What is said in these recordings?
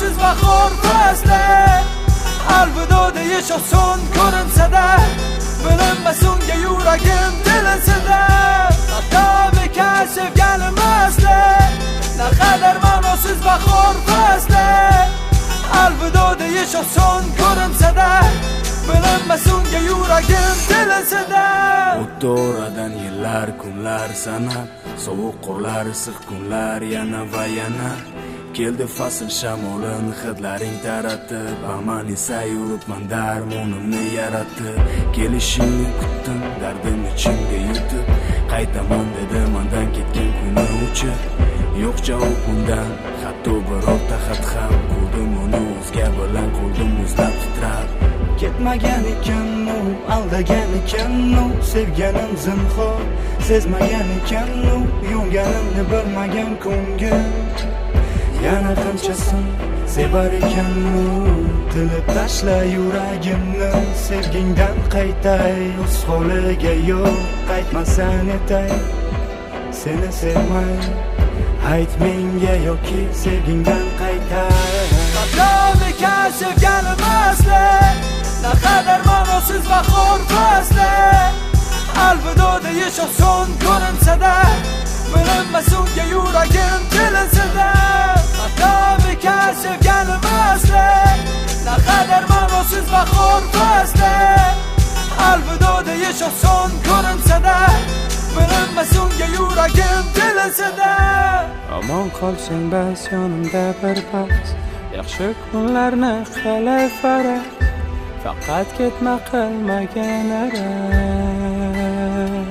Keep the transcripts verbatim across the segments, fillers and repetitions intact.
ma'nosiz va xor fasli. Alvido deyish oson ko'rinsa-da, bilinmas unga yuragim tilisida. Tabiiyki sevganim asli, naqadar ma'nosiz va xor fasli. Alvido deyish oson ko'rinsa-da, bilinmas unga yuragim tilisida. O'tdi oradan yillar, kunlar sanab, sovuq qorlar, issiq kunlar yana va yana. Keldi fasl shamolin hidlaring taratib, aman esa yuribman darmonimni yaratib. Kelishingni kutdim, dardim ichimga yutib, qaytaman dedi mendan ketgan kuni uchib. Yo'q javob undan, hatto birorta xat ham. Ko'rdim uni o'zga bilan, qo'ldim muzlab titrab. Ketmagan ekan u, aldagan ekan u, sevganim zinhor, sezmagan ekan u, yonganimni bilmagan ko'ngil. Yana qanchasin sevar ekan u, tilib tashla yuragimni, sevgingdan qaytay, o'z holiga yo'q, qaytmasan etay, seni sevmay, ayt menga yoki sevgingdan qaytay. Tabiiyki sevganim asli, naqadar ma'nosiz va xor fasli. Alvido deyish oson ko'rinsa-da, bilinmas unga yuragim tilisida. Tabiiyki sevganim asli, naqadar ma'nosiz va xor fasli. Alvido deyish oson ko'rinsa-da, bilinmas unga yuragim tilisida. Omon qolsang bas yonimda bir pas, yaxshi kunlarni qalay faraz, faqat ketma qilmagan araz.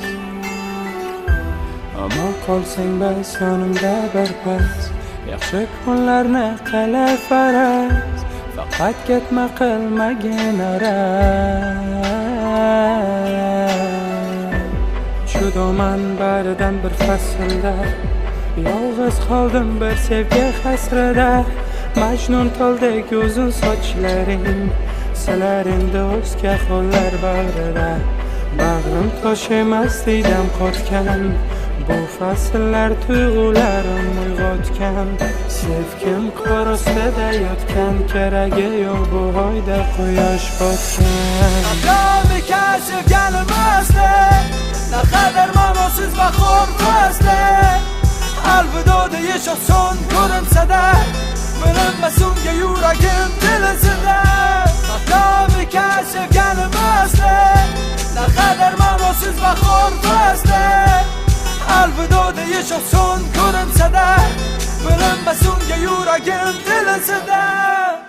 Omon qolsang bas yonimda bir pas, yaxshi kunlarni qalay faraz, faqat ketma qilmagan araz. Judoman baridan bir faslda, yolg'iz qoldim bir sevgi hasrida. Majnun toldek uzun sochlaring, silar endi o'zga qo'llar bag'rida. Bag'rim tosh emas diydam qotgan, bu fasllar tuyg'ularim uyg'otgan. Sevgim qor ostida yotgan, keragi yo'q bu oyda quyosh botgan. Tabiiyki sevganim asli, naqadar ma'nosiz va xor fasli. Alvido deyish oson ko'rinsa-da, bilinmas unga yuragim tilisida. Tabiiyki sevganim asli, naqadar ma'nosiz va xor fasli. Alvido deyish oson ko'rinsa-da, bilinmas unga yuragim tilisida.